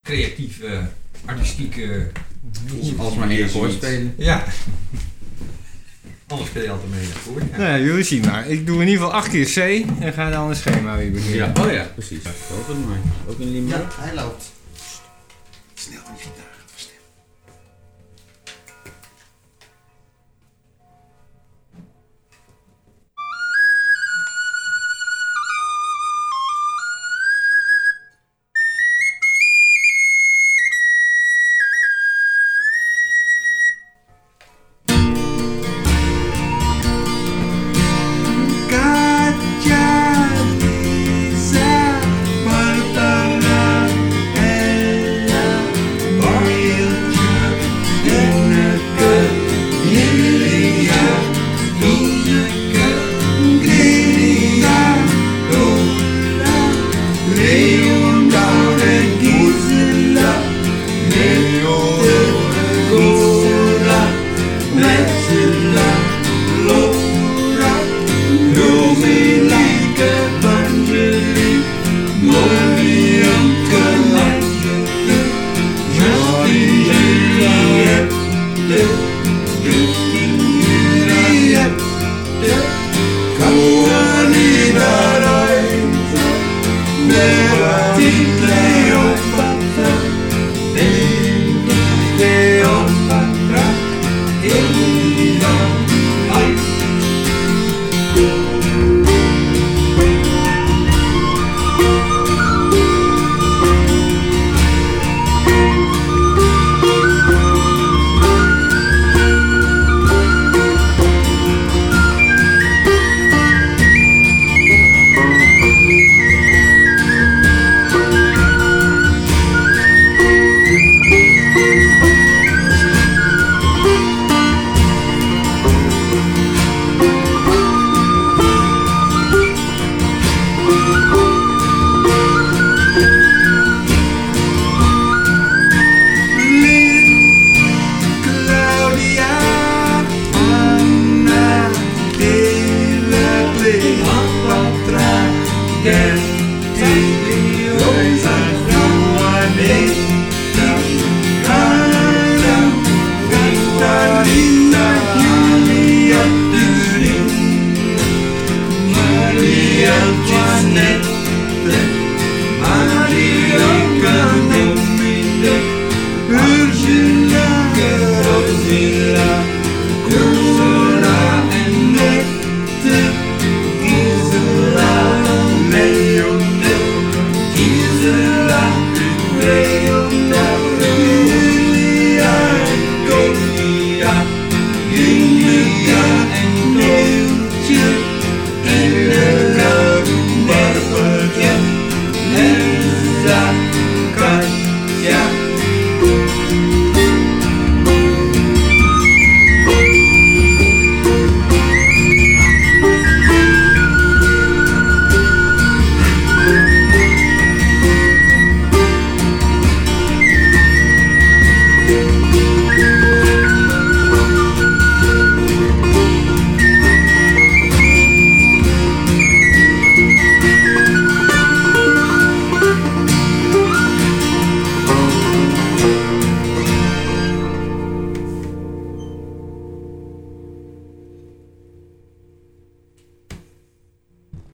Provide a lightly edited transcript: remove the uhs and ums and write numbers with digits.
creatieve, artistieke... Als maar één akkoord spelen. Ja. Anders speel je altijd mee in akkoord. Ja. Nou, jullie zien maar. Ik doe in ieder geval 8 keer C en ga dan een schema weer beginnen. Ja, oh ja, precies. Ook een mooi. Ook een limbo. Ja, hij loopt. Snel met je dag.